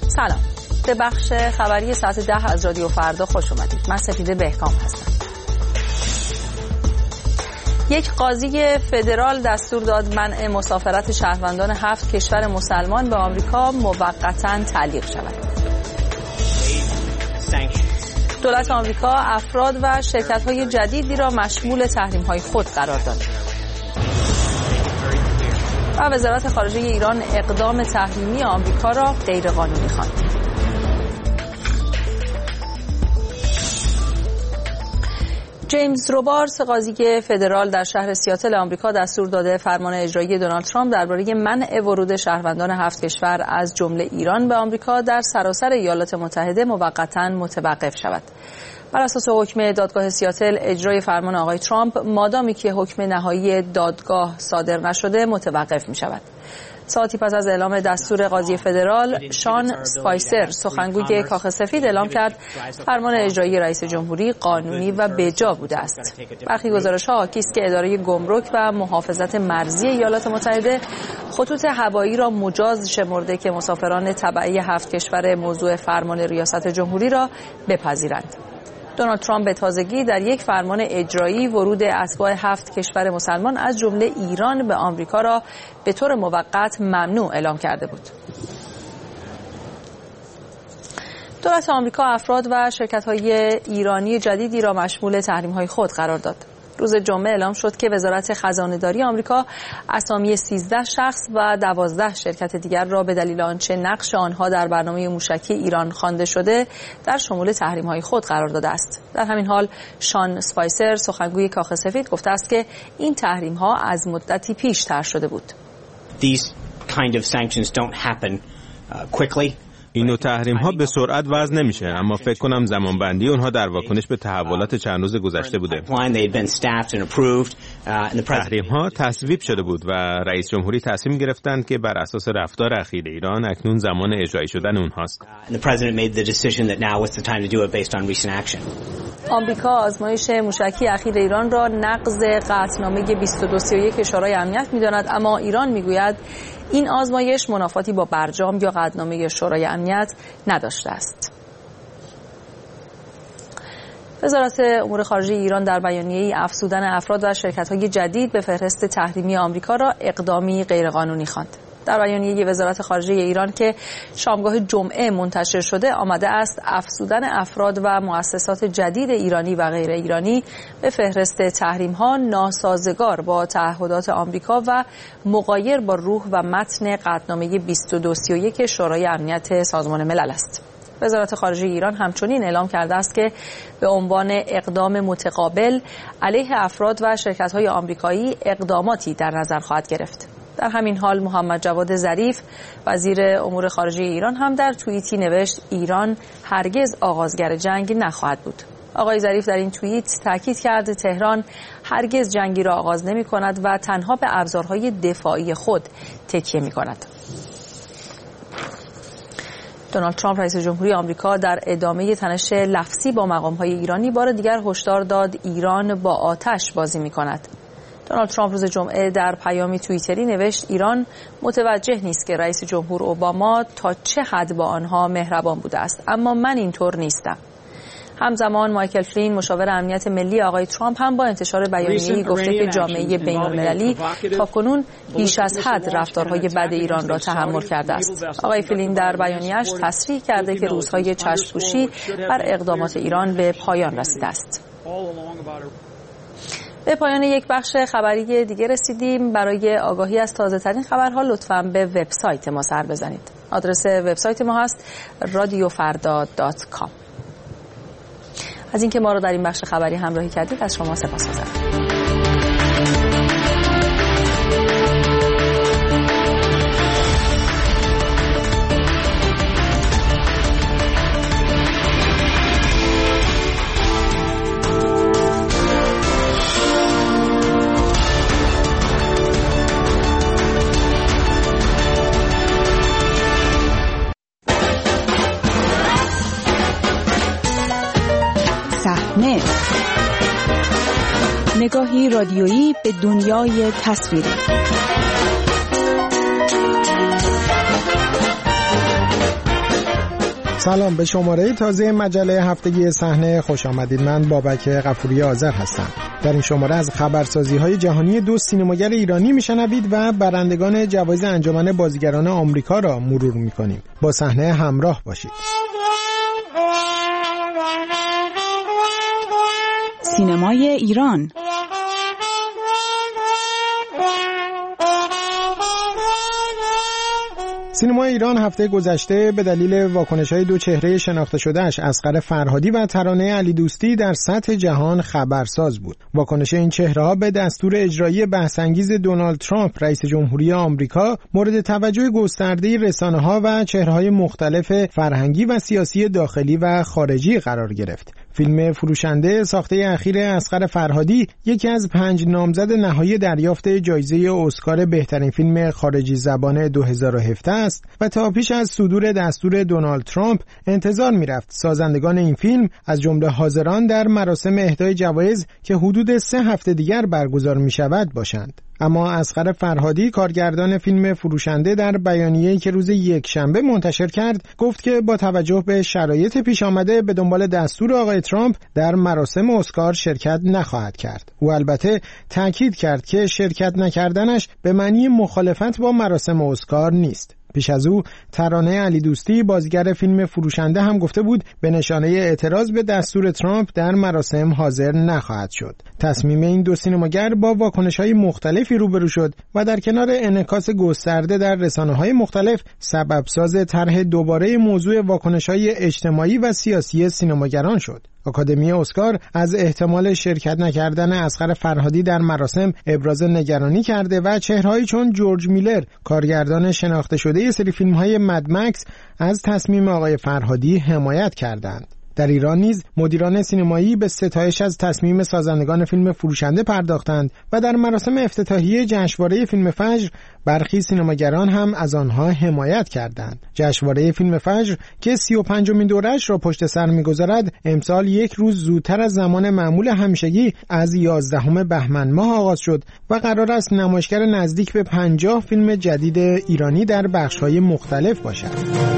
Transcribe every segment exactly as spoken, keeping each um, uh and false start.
سلام، به بخش خبری ساعت ده از رادیو فردا خوش اومدید. من سپیده بهکام هستم. یک قاضی فدرال دستور داد منع مسافرت شهروندان هفت کشور مسلمان به آمریکا موقتاً تعلیق شود. دولت آمریکا افراد و شرکت‌های جدیدی را مشمول تحریم‌های خود قرار داد. و وزارت خارجه ایران اقدام تحریمی آمریکا را غیرقانونی خواند. جیمز روبارز، قاضی فدرال در شهر سیاتل آمریکا، دستور داده فرمان اجرایی دونالد ترامپ درباره منع ورود شهروندان هفت کشور از جمله ایران به آمریکا در سراسر ایالات متحده موقتاً متوقف شود. بر اساس حکم دادگاه سیاتل، اجرای فرمان آقای ترامپ مادامی که حکم نهایی دادگاه صادر نشده متوقف می شود. ساعتی پس از اعلام دستور قاضی فدرال، شان اسپایسر، سخنگوی کاخ سفید، اعلام کرد فرمان اجرایی رئیس جمهوری قانونی و بجا بوده است. برخی گزارش‌ها حاکی است که اداره گمرک و محافظت مرزی ایالات متحده خطوط هوایی را مجاز شمرده که مسافران تبعی هفت کشور موضوع فرمان ریاست جمهوری را بپذیرند. دونالد ترامپ به تازگی در یک فرمان اجرایی ورود اتباع هفت کشور مسلمان از جمله ایران به آمریکا را به طور موقت ممنوع اعلام کرده بود. دولت آمریکا افراد و شرکت‌های ایرانی جدیدی را مشمول تحریم‌های خود قرار داد. روز جمعه اعلام شد که وزارت خزانه‌داری آمریکا اسامی سیزده شخص و دوازده شرکت دیگر را به دلیل آنچه نقش آنها در برنامه موشکی ایران خوانده شده در شمول تحریم‌های خود قرار داده است. در همین حال شان اسپایسر، سخنگوی کاخ سفید، گفته است که این تحریم‌ها از مدتی پیش طرح شده بود. These kind of sanctions don't happen uh, quickly. این نوع تحریم ها به سرعت وضع نمیشه، اما فکر کنم زمانبندی اونها در واکنش به تحولات چند روز گذشته بوده. تحریم ها تصویب شده بود و رئیس جمهوری تصمیم گرفتند که بر اساس رفتار اخیر ایران اکنون زمان اجرایی شدن اونهاست. آمریکا آزمایش موشکی اخیر ایران را نقض قطعنامه بیست و دو سی و یک شورای امنیت می‌داند، اما ایران میگوید این آزمایش منافاتی با برجام یا قطعنامه شورای امنیت نداشته است. وزارت امور خارجه ایران در بیانیه‌ای افزودن افراد و شرکت‌های جدید به فهرست تحریمی آمریکا را اقدامی غیرقانونی خواند. در بیانیه وزارت خارجه ایران که شامگاه جمعه منتشر شده آمده است افزودن افراد و مؤسسات جدید ایرانی و غیر ایرانی به فهرست تحریم‌ها ناسازگار با تعهدات آمریکا و مغایر با روح و متن قطعنامه بیست و دو سی و یک شورای امنیت سازمان ملل است. وزارت خارجه ایران همچنین اعلام کرده است که به عنوان اقدام متقابل علیه افراد و شرکت‌های آمریکایی اقداماتی در نظر خواهد گرفت. در همین حال محمد جواد ظریف، وزیر امور خارجه ایران، هم در توییتی نوشت ایران هرگز آغازگر جنگ نخواهد بود. آقای ظریف در این توییت تاکید کرد تهران هرگز جنگی را آغاز نمی کند و تنها به ابزارهای دفاعی خود تکیه می کند. دونالد ترامپ رئیس جمهوری آمریکا در ادامه تنش لفظی با مقام‌های ایرانی بار دیگر هشدار داد ایران با آتش بازی می کند. دونالد ترامپ روز جمعه در پیامی توییتری نوشت ایران متوجه نیست که رئیس جمهور اوباما تا چه حد با آنها مهربان بوده است، اما من اینطور نیستم. همزمان مایکل فلین، مشاور امنیت ملی آقای ترامپ، هم با انتشار بیانیه‌ای گفته که جامعه بین‌المللی تاکنون بیش از حد رفتارهای بد ایران را تحمل کرده است. آقای فلین در بیانیه‌اش تصریح کرده که روزهای چشم‌پوشی بر اقدامات ایران به پایان رسیده است. به پایان یک بخش خبری دیگه رسیدیم. برای آگاهی از تازه‌ترین خبرها لطفاً به وبسایت ما سر بزنید. آدرس وبسایت ما هست رادیو فردا دات کام. از اینکه ما رو در این بخش خبری همراهی کردید از شما سپاسگزارم. نگاهی رادیویی به دنیای تصویری. سلام، به شماره تازه مجله هفتگی صحنه خوش آمدید. من بابک غفوری آذر هستم. در این شماره از خبرسازی‌های جهانی دو سینماگر ایرانی میشنوید و برندگان جوایز انجمن بازیگران آمریکا را مرور می‌کنیم. با صحنه همراه باشید. سینمای ایران. سینما ایران هفته گذشته به دلیل واکنش‌های دو چهره شناخته شده‌اش اصغر فرهادی و ترانه علی دوستی در سطح جهان خبرساز بود. واکنش این چهره‌ها به دستور اجرایی بحث‌انگیز دونالد ترامپ رئیس جمهوری آمریکا مورد توجه گسترده رسانه‌ها و چهره‌های مختلف فرهنگی و سیاسی داخلی و خارجی قرار گرفت. فیلم فروشنده ساخته اخیر اصغر فرهادی یکی از پنج نامزد نهایی دریافت جایزه اسکار بهترین فیلم خارجی زبان دو هزار و هفده است و تا پیش از صدور دستور دونالد ترامپ انتظار می‌رفت سازندگان این فیلم از جمله حاضران در مراسم اهدای جوایز که حدود سه هفته دیگر برگزار می‌شود باشند. اما اصغر فرهادی کارگردان فیلم فروشنده در بیانیه‌ای که روز یکشنبه منتشر کرد گفت که با توجه به شرایط پیش آمده به دنبال دستور آقای ترامپ در مراسم اسکار شرکت نخواهد کرد. او البته تاکید کرد که شرکت نکردنش به معنی مخالفت با مراسم اسکار نیست. پیش از او ترانه علی دوستی بازیگر فیلم فروشنده هم گفته بود به نشانه اعتراض به دستور ترامپ در مراسم حاضر نخواهد شد. تصمیم این دو سینماگر با واکنش‌های مختلفی روبرو شد و در کنار انعکاس گسترده در رسانه‌های مختلف سببساز طرح دوباره موضوع واکنش‌های اجتماعی و سیاسی سینماگران شد. آکادمی اسکار از احتمال شرکت نکردن اصغر فرهادی در مراسم ابراز نگرانی کرده و چهرهایی چون جورج میلر کارگردان شناخته شده سری فیلم‌های مد مکس از تصمیم آقای فرهادی حمایت کردند. در ایران نیز مدیران سینمایی به ستایش از تصمیم سازندگان فیلم فروشنده پرداختند و در مراسم افتتاحیه جشنواره فیلم فجر برخی سینماگران هم از آنها حمایت کردند. جشنواره فیلم فجر که سی و پنجمین دوره‌اش را پشت سر می‌گذارد، امسال یک روز زودتر از زمان معمول همیشگی از یازدهم بهمن ماه آغاز شد و قرار است نمایشگر نزدیک به پنجاه فیلم جدید ایرانی در بخش‌های مختلف باشد.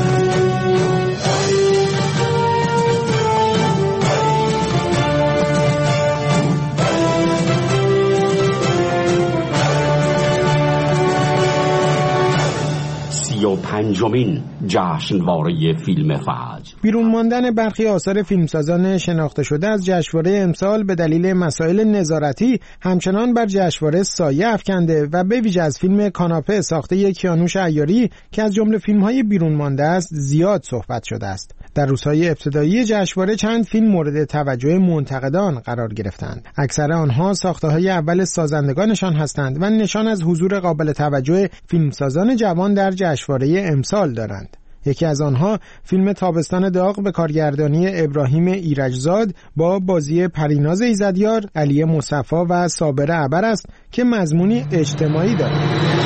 و پنجمین جشنواره فیلم فجر. بیرون ماندن برخی آثار فیلمسازان شناخته شده از جشنواره امسال به دلیل مسائل نظارتی همچنان بر جشنواره سایه افکنده و به ویژه از فیلم کاناپه ساخته کیانوش عیاری که از جمله فیلم‌های بیرون مانده است زیاد صحبت شده است. در روزهای ابتدایی جشنواره چند فیلم مورد توجه منتقدان قرار گرفتند. اکثر آنها ساخته‌های اول سازندگانشان هستند و نشان از حضور قابل توجه فیلمسازان جوان در جشنواره امسال دارند. یکی از آنها فیلم تابستان داغ به کارگردانی ابراهیم ایرجزاد با بازی پریناز ایزدیار، علی مصطفی و صابر عبر است که مضمونی اجتماعی دارد.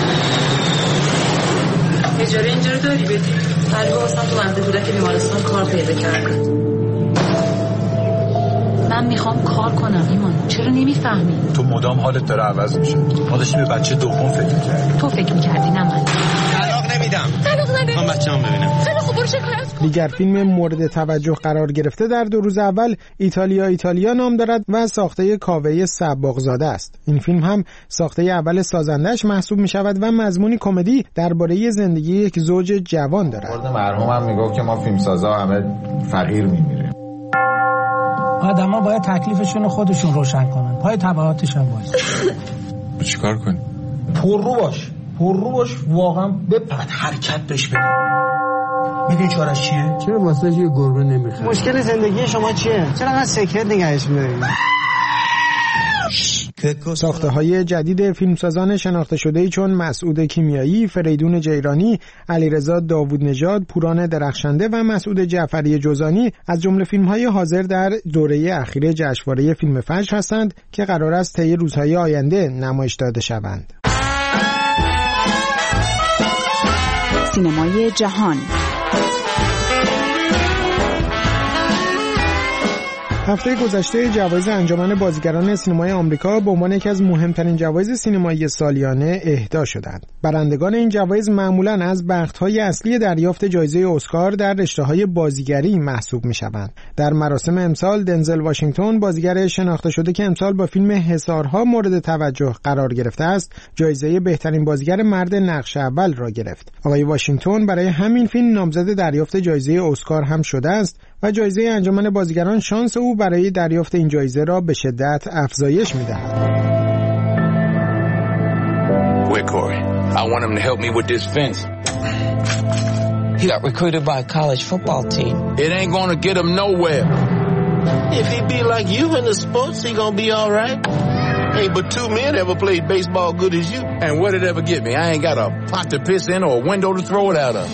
اجاره اینجا رو داری بدی؟ قلبه واسم تو مهد کودک بیمارستان کار پیدا کرد. من میخوام کار کنم ایمان، چرا نمیفهمی؟ تو مدام حالت داره عوض میشه. ما داشتیم به بچه دوم فکر میکردیم. تو فکر میکردی نه من. طلاق نمیدم. طلاق نده. من بچه‌ام ببینم. خیلی خوب برو شکایت کن. دیگر فیلم مورد توجه قرار گرفته در دو روز اول ایتالیا ایتالیا نام دارد و ساخته کاوه سباق‌زاده است. این فیلم هم ساخته اول سازندش محسوب میشود و مضمونی کمدی درباره زندگی یک زوج جوان دارد. خود مرحوم هم میگفت که ما فیلمسازا همه فقیر میمیریم. آدما باید تکلیفشون رو خودشون روشن کنن، پای تبعاتش هم وایس. چیکار کنی؟ پررو باش، پررو باش، واقعا بپرد حرکت بهش بده. میدونی چارش چیه؟ چرا واسه یه گربه نمیخواد؟ مشکل زندگی شما چیه؟ چرا انقدر سکرت نگهش می‌داری؟ ساخته های جدید فیلمسازان شناخته شده‌ای چون مسعود کیمیایی، فریدون جیرانی، علیرضا داوود نژاد، پوران درخشنده و مسعود جعفری جوزانی از جمله فیلم‌های حاضر در دوره اخیر جشنواره فیلم فجر هستند که قرار است طی روزهای آینده نمایش داده شوند. سینمای جهان. هفته گذشته جوایز انجمن بازیگران سینمای آمریکا به عنوان یکی از مهمترین جوایز سینمایی سالیانه اهدا شدند. برندگان این جوایز معمولاً از بخت‌های اصلی دریافت جایزه اسکار در رشته‌های بازیگری محسوب می‌شوند. در مراسم امسال دنزل واشنگتن، بازیگر شناخته شده که امسال با فیلم حصارها مورد توجه قرار گرفته است، جایزه بهترین بازیگر مرد نقش اول را گرفت. آقای واشنگتن برای همین فیلم نامزد دریافت جایزه اسکار هم شده است و جایزه انجمن بازیگران شانس او برای دریافت این جایزه را به شدت افزایش می‌دهد. Where Corey? I want him to help me with this fence. He got recruited by a college football team. It ain't gonna get him nowhere. If he be like you in the sports, he gonna be all right. Hey, but two men ever played baseball good as you. And what did it ever get me? I ain't got a pot to piss in or a window to throw it out of.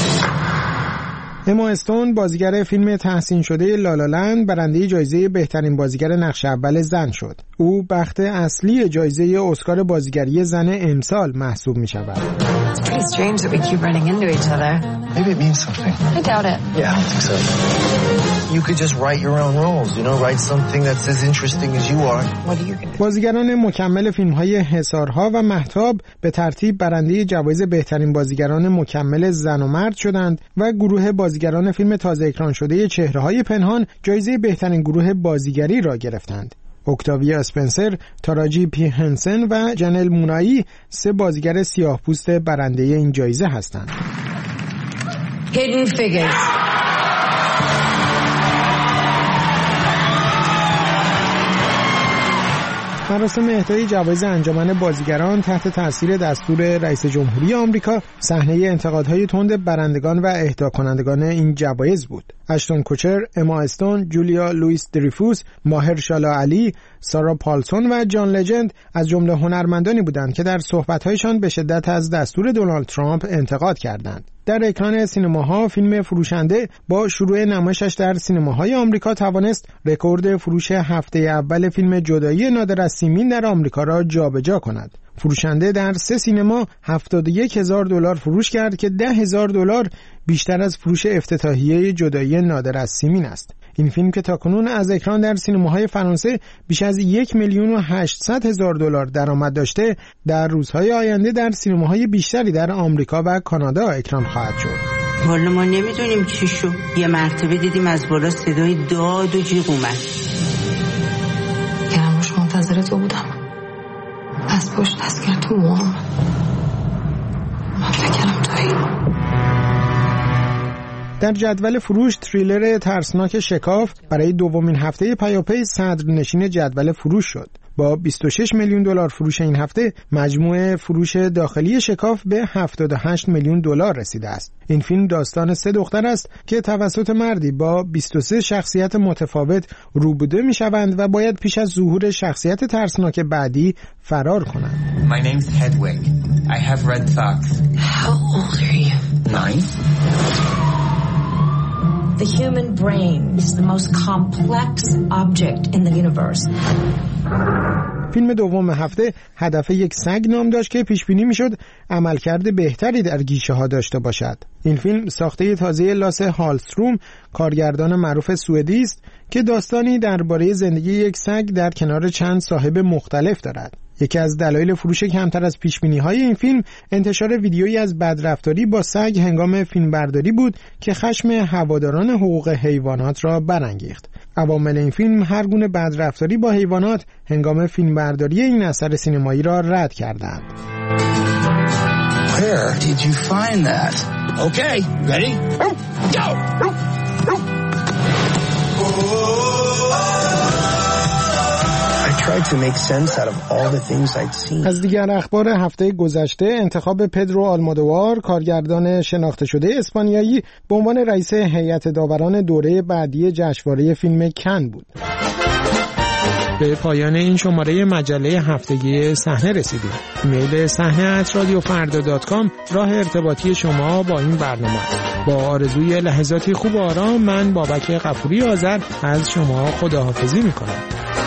اما استون، بازیگر فیلم تحسین شده لالالند، برنده جایزه بهترین بازیگر نقش اول زن شد. او بخت اصلی جایزه اسکار بازیگری زن امسال محسوب می شود. It's pretty strange that we keep running into each other. Maybe it means something. I doubt it. Yeah, I don't think so. You could just write your own roles, you know, write something that's as interesting as you are. What are you going to do? بازیگران مکمل فیلم‌های حصارها و مهتاب به ترتیب برنده جوایز بهترین بازیگران مکمل زن و مرد شدند و گروه بازیگران فیلم تازه اکران شده چهره‌های پنهان جایزه بهترین گروه بازیگری را گرفتند. اکتاویا اسپنسر، تاراجی پی هنسن و جنل مونایی سه بازیگر سیاه‌پوست برنده این جایزه هستند. Hidden Figures. مراسم اهدای جوایز انجمن بازیگران تحت تاثیر دستور رئیس جمهوری آمریکا صحنه انتقادهای تند برندگان و اهدا کنندگان این جوایز بود. اشتون کوچر، اما استون، جولیا لوئیس دریفوس، ماهرشالا علی، سارا پالسون و جان لجند از جمله هنرمندانی بودند که در صحبت‌هایشان به شدت از دستور دونالد ترامپ انتقاد کردند. در اکران سینماها فیلم فروشنده با شروع نمایشش در سینماهای آمریکا توانست رکورد فروش هفته اول فیلم جدایی نادر از سیمین در آمریکا را جابجا کند. فروشنده در سه سینما هفتاد و یک هزار دلار فروش کرد که ده هزار دلار بیشتر از فروش افتتاحیه جدایی نادر از سیمین است. این فیلم که تاکنون از اکران در سینماهای فرانسه بیش از یک میلیون و هشتصد هزار دلار درآمد داشته، در روزهای آینده در سینماهای بیشتری در آمریکا و کانادا اکران خواهد شد. والا ما نمیدونیم چی شد. یه مرتبه دیدیم از بالا صدای داد و جیغ اومد. یعنی روش منتظر تو بودم. از پشت دست کرد تو موام. من فکرم تویی. در جدول فروش تریلر ترسناک شکاف برای دومین هفته پیاپی صدرنشین جدول فروش شد. با بیست و شش میلیون دلار فروش این هفته مجموع فروش داخلی شکاف به هفتاد و هشت میلیون دلار رسیده است. این فیلم داستان سه دختر است که توسط مردی با بیست و سه شخصیت متفاوت روبوده میشوند و باید پیش از ظهور شخصیت ترسناک بعدی فرار کنند. My name's Hedwig. I have red socks. How old are you? Nine. The human brain is the most complex object in the universe. فیلم دوم هفته هدف یک سگ نام داشت که پیش بینی میشد عملکرد بهتری در گیشه ها داشته باشد. این فیلم ساخته تازه لاسه هالستروم، کارگردان معروف سوئدی است که داستانی درباره زندگی یک سگ در کنار چند صاحب مختلف دارد. یکی از دلایل فروش کمتر از پیشبینی‌های این فیلم انتشار ویدیویی از بدرفتاری با سگ هنگام فیلمبرداری بود که خشم هواداران حقوق حیوانات را برانگیخت. عوامل این فیلم هر گونه بدرفتاری با حیوانات هنگام فیلمبرداری این اثر سینمایی را رد کردند. Where did you find that? Okay, ready? Go! tried to make sense out of all the things I'd seen. از دیگر اخبار هفته گذشته، انتخاب پدرو آلمودوار، کارگردان شناخته شده اسپانیایی، به عنوان رئیس هیئت داوران دوره بعدی جشنواره فیلم کن بود. به پایان این شماره مجله هفتگی صحنه رسیدیم. ایمیل صحنه ات رادیو فردا دات کام راه ارتباطی شما با این برنامه. با آرزوی لحظاتی خوب و آرام، من بابک غفوری آذر از شما خداحافظی میکنم.